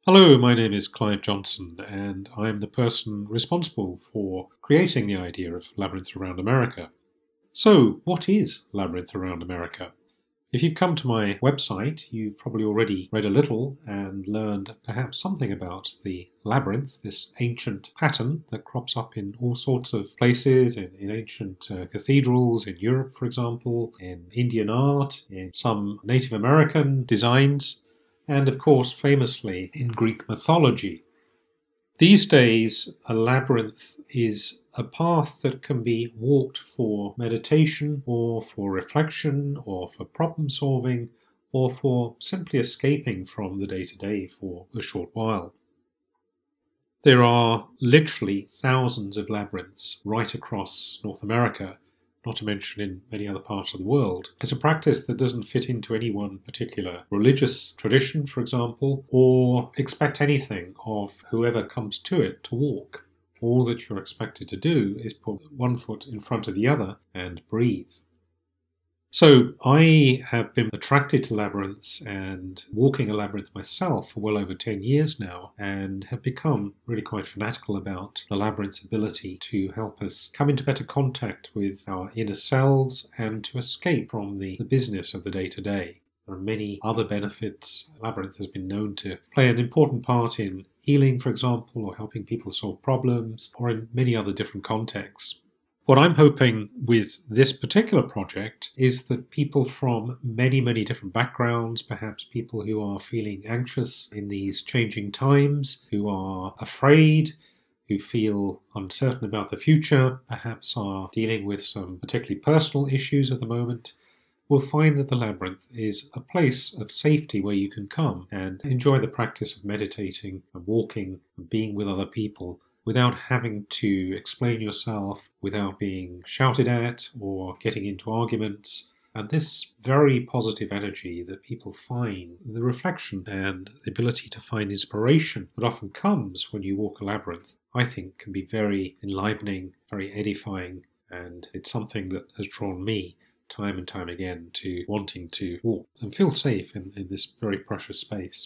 Hello, my name is Clive Johnson, and I'm the person responsible for creating the idea of Labyrinth Around America. So, what is Labyrinth Around America? If you've come to my website, you've probably already read a little and learned perhaps something about the labyrinth, this ancient pattern that crops up in all sorts of places, in ancient cathedrals in Europe, for example, in Indian art, in some Native American designs, and of course, famously, in Greek mythology. These days, a labyrinth is a path that can be walked for meditation, or for reflection, or for problem solving, or for simply escaping from the day-to-day for a short while. There are literally thousands of labyrinths right across North America, not to mention in many other parts of the world. It's a practice that doesn't fit into any one particular religious tradition, for example, or expect anything of whoever comes to it to walk. All that you're expected to do is put one foot in front of the other and breathe. So I have been attracted to labyrinths and walking a labyrinth myself for well over 10 years now, and have become really quite fanatical about the labyrinth's ability to help us come into better contact with our inner selves and to escape from the business of the day-to-day. There are many other benefits. Labyrinth has been known to play an important part in healing, for example, or helping people solve problems, or in many other different contexts. What I'm hoping with this particular project is that people from many, many different backgrounds, perhaps people who are feeling anxious in these changing times, who are afraid, who feel uncertain about the future, perhaps are dealing with some particularly personal issues at the moment, will find that the labyrinth is a place of safety where you can come and enjoy the practice of meditating and walking and being with other people without having to explain yourself, without being shouted at or getting into arguments. And this very positive energy that people find, the reflection and the ability to find inspiration that often comes when you walk a labyrinth, I think can be very enlivening, very edifying, and it's something that has drawn me time and time again to wanting to walk and feel safe in this very precious space.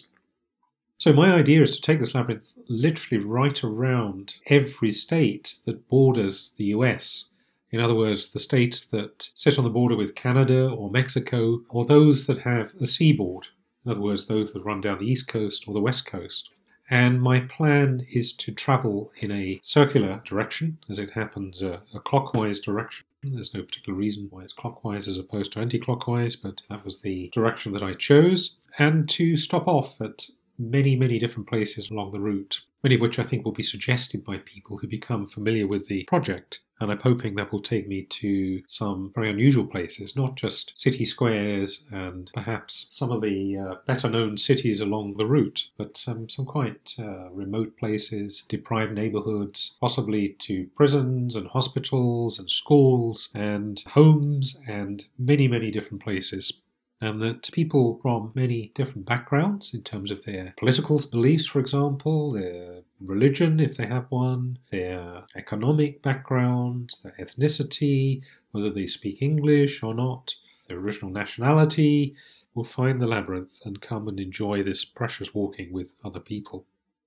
So my idea is to take this labyrinth literally right around every state that borders the US. In other words, the states that sit on the border with Canada or Mexico, or those that have a seaboard. In other words, those that run down the east coast or the west coast. And my plan is to travel in a circular direction, as it happens, a clockwise direction. There's no particular reason why it's clockwise as opposed to anti-clockwise, but that was the direction that I chose. And to stop off at many, many different places along the route, many of which I think will be suggested by people who become familiar with the project. And I'm hoping that will take me to some very unusual places, not just city squares and perhaps some of the better-known cities along the route, but some quite remote places, deprived neighborhoods, possibly to prisons and hospitals and schools and homes and many, many different places. And that people from many different backgrounds, in terms of their political beliefs, for example, their religion, if they have one, their economic backgrounds, their ethnicity, whether they speak English or not, their original nationality, will find the labyrinth and come and enjoy this precious walking with other people.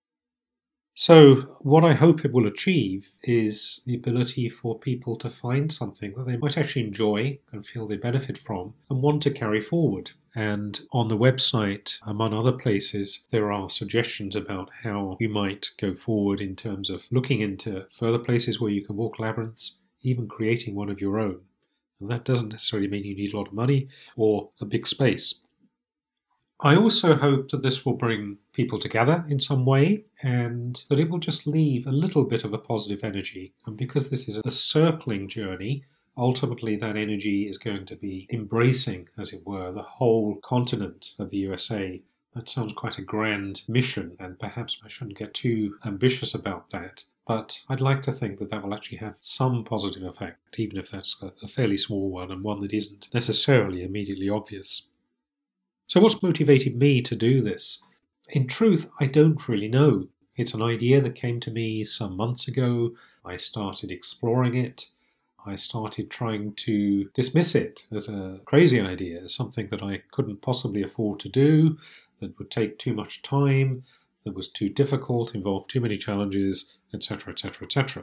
So what I hope it will achieve is the ability for people to find something that they might actually enjoy and feel they benefit from and want to carry forward. And on the website, among other places, there are suggestions about how you might go forward in terms of looking into further places where you can walk labyrinths, even creating one of your own. And that doesn't necessarily mean you need a lot of money or a big space. I also hope that this will bring people together in some way and that it will just leave a little bit of a positive energy. And because this is a circling journey, ultimately that energy is going to be embracing, as it were, the whole continent of the USA. That sounds quite a grand mission, and perhaps I shouldn't get too ambitious about that. But I'd like to think that that will actually have some positive effect, even if that's a fairly small one and one that isn't necessarily immediately obvious. So what's motivated me to do this? In truth, I don't really know. It's an idea that came to me some months ago. I started exploring it. I started trying to dismiss it as a crazy idea, something that I couldn't possibly afford to do, that would take too much time, that was too difficult, involved too many challenges, etc., etc., etc.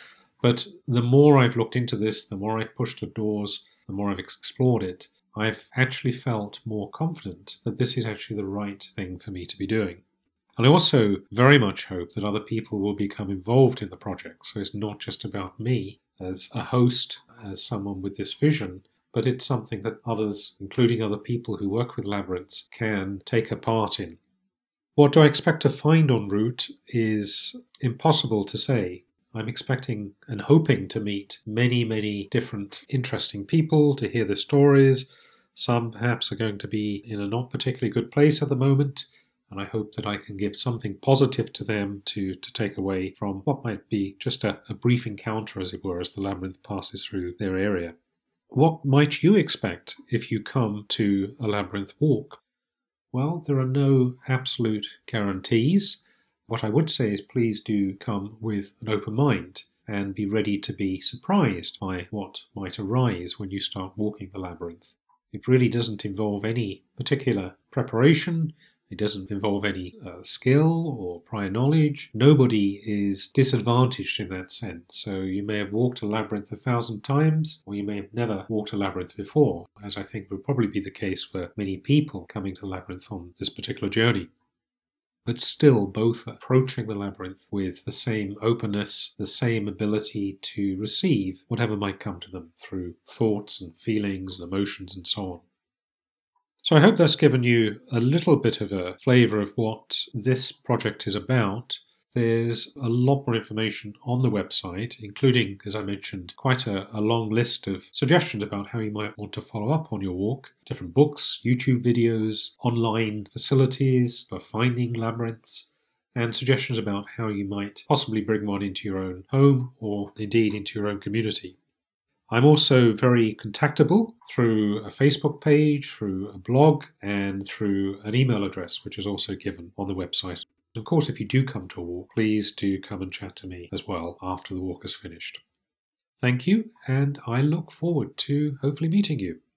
But the more I've looked into this, the more I've pushed the doors, the more I've explored it, I've actually felt more confident that this is actually the right thing for me to be doing. And I also very much hope that other people will become involved in the project. So it's not just about me as a host, as someone with this vision, but it's something that others, including other people who work with labyrinths, can take a part in. What do I expect to find en route is impossible to say. I'm expecting and hoping to meet many, many different interesting people, to hear their stories. Some perhaps are going to be in a not particularly good place at the moment, and I hope that I can give something positive to them to take away from what might be just a brief encounter, as it were, as the labyrinth passes through their area. What might you expect if you come to a labyrinth walk? Well, there are no absolute guarantees. What I would say is please do come with an open mind and be ready to be surprised by what might arise when you start walking the labyrinth. It really doesn't involve any particular preparation. It doesn't involve any skill or prior knowledge. Nobody is disadvantaged in that sense. So you may have walked a labyrinth 1,000 times, or you may have never walked a labyrinth before, as I think would probably be the case for many people coming to the labyrinth on this particular journey. But still both approaching the labyrinth with the same openness, the same ability to receive whatever might come to them through thoughts and feelings and emotions and so on. So I hope that's given you a little bit of a flavour of what this project is about. There's a lot more information on the website, including, as I mentioned, quite a long list of suggestions about how you might want to follow up on your walk. Different books, YouTube videos, online facilities for finding labyrinths, and suggestions about how you might possibly bring one into your own home or indeed into your own community. I'm also very contactable through a Facebook page, through a blog, and through an email address, which is also given on the website. Of course, if you do come to a walk, please do come and chat to me as well after the walk is finished. Thank you, and I look forward to hopefully meeting you.